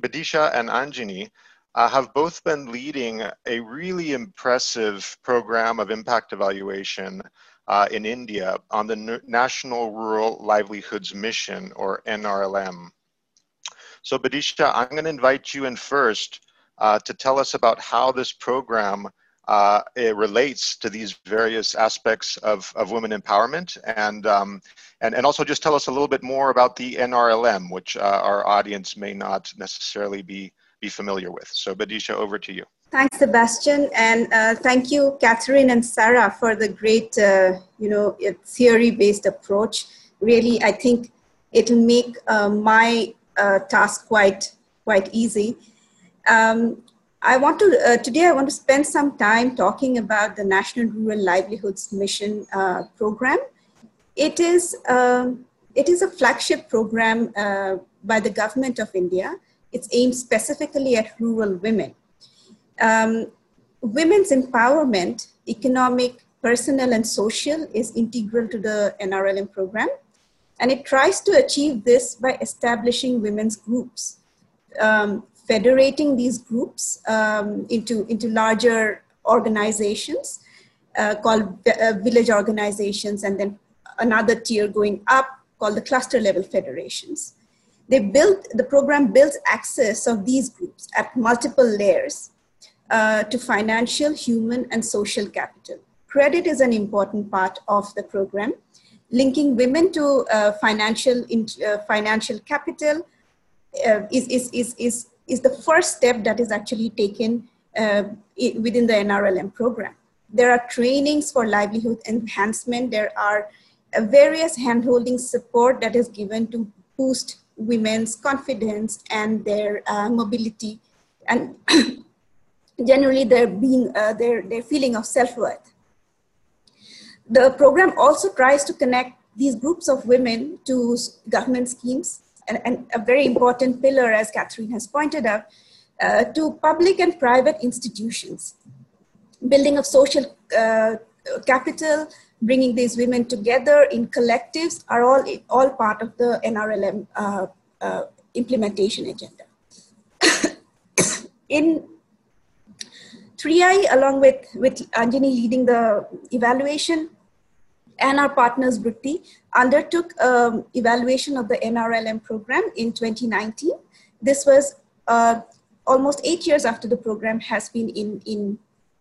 Bidisha and Anjani have both been leading a really impressive program of impact evaluation in India on the National Rural Livelihoods Mission, or NRLM. So Bidisha, I'm going to invite you in first to tell us about how this program it relates to these various aspects of women empowerment, and also just tell us a little bit more about the NRLM, which our audience may not necessarily be familiar with. So Bidisha, over to you. Thanks, Sebastian, and thank you, Catherine and Sarah, for the great, theory-based approach. Really, I think it'll make my task quite easy. Today I want to spend some time talking about the National Rural Livelihoods Mission program. It is a flagship program by the Government of India. It's aimed specifically at rural women. Women's empowerment, economic, personal, and social, is integral to the NRLM program. And it tries to achieve this by establishing women's groups, federating these groups into larger organizations called village organizations, and then another tier going up called the cluster level federations. The program builds access of these groups at multiple layers to financial, human, and social capital. Credit is an important part of the program. Linking women to financial capital is the first step that is actually taken within the NRLM program. There are trainings for livelihood enhancement. There are various handholding support that is given to boost women's confidence and their mobility, and generally their feeling of self-worth. The program also tries to connect these groups of women to government schemes, and a very important pillar, as Catherine has pointed out, to public and private institutions. Building of social capital, bringing these women together in collectives are all part of the NRLM implementation agenda. In 3I, along with Anjani leading the evaluation, and our partners Vritti undertook evaluation of the NRLM program in 2019. This was almost 8 years after the program has been in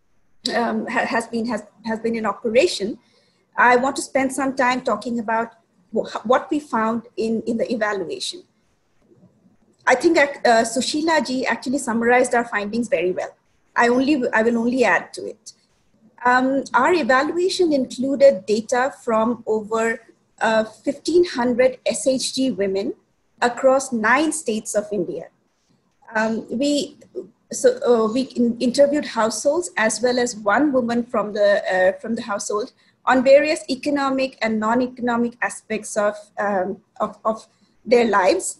operation. I want to spend some time talking about what we found in the evaluation. I think Sushila ji actually summarized our findings very well. I will only add to it. Our evaluation included data from over 1,500 SHG women across 9 states of India. We interviewed households as well as one woman from the household on various economic and non-economic aspects of their lives.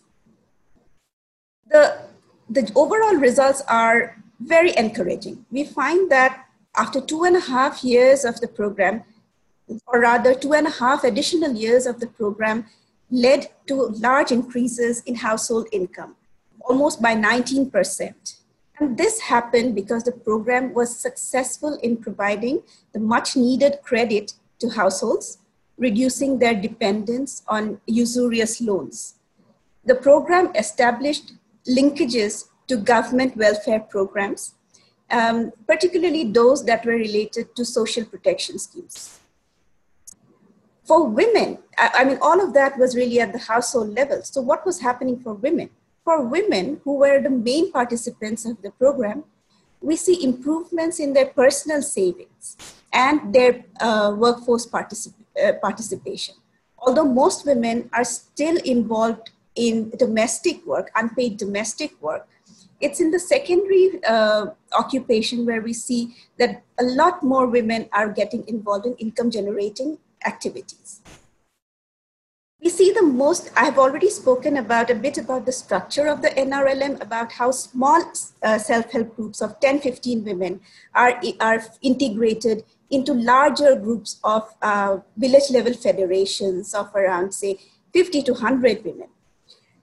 The overall results are very encouraging. We find that after 2.5 years of the program, or rather 2.5 additional years of the program, led to large increases in household income, almost by 19%. And this happened because the program was successful in providing the much needed credit to households, reducing their dependence on usurious loans. The program established linkages to government welfare programs, particularly those that were related to social protection schemes. For women, I mean, all of that was really at the household level. So what was happening for women? For women who were the main participants of the program, we see improvements in their personal savings and their workforce participation. Although most women are still involved in domestic work, unpaid domestic work, it's in the secondary occupation where we see that a lot more women are getting involved in income generating activities. We see the most, I've already spoken about a bit about the structure of the NRLM, about how small self-help groups of 10, 15 women are integrated into larger groups of village level federations of around, say, 50 to 100 women.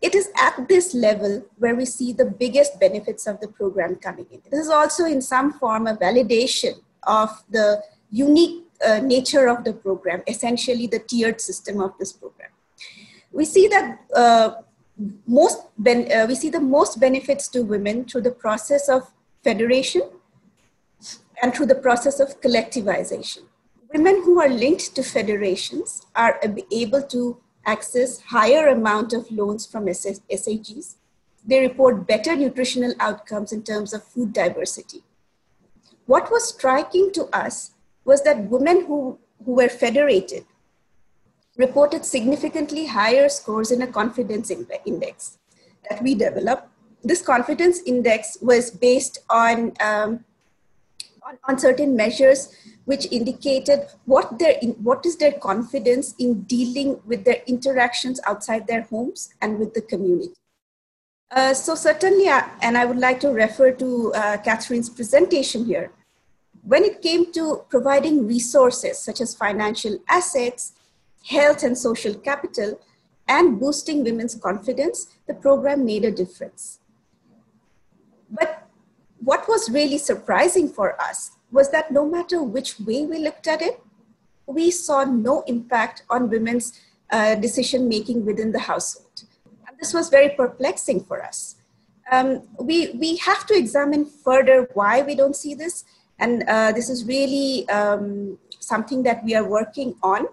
it is at this level where we see the biggest benefits of the program coming in. This is also in some form a validation of the unique nature of the program, essentially the tiered system of this program. We see that we see the most benefits to women through the process of federation and through the process of collectivization. Women who are linked to federations are able to access higher amount of loans from SHGs. They report better nutritional outcomes in terms of food diversity. What was striking to us was that women who were federated reported significantly higher scores in a confidence index that we developed. This confidence index was based on certain measures which indicated what is their confidence in dealing with their interactions outside their homes and with the community. So certainly, and I would like to refer to Catherine's presentation here, when it came to providing resources such as financial assets, health and social capital, and boosting women's confidence, the program made a difference. But what was really surprising for us was that no matter which way we looked at it, we saw no impact on women's decision-making within the household. And this was very perplexing for us. We have to examine further why we don't see this. And this is really something that we are working on.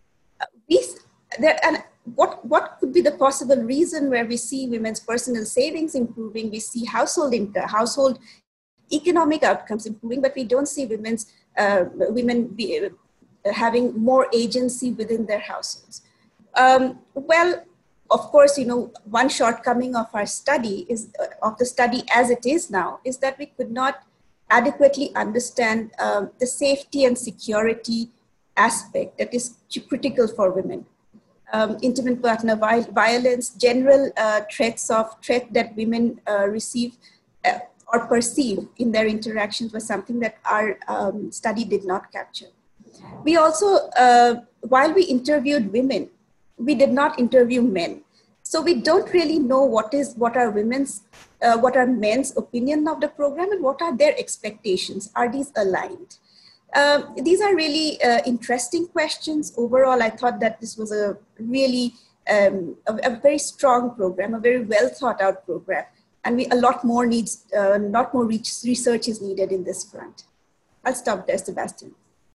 What could be the possible reason where we see women's personal savings improving, we see household economic outcomes improving, but we don't see women having more agency within their households? Well, of course, one shortcoming of our study of the study as it is now is that we could not adequately understand the safety and security aspect that is critical for women. Intimate partner violence, general threat that women receive or perceive in their interactions was something that our study did not capture. We also, while we interviewed women, we did not interview men. So we don't really know what are men's opinion of the program and what are their expectations. Are these aligned? These are really interesting questions. Overall, I thought that this was a really a very strong program, a very well thought out program, and a lot more research is needed in this front. I'll stop there, Sebastian.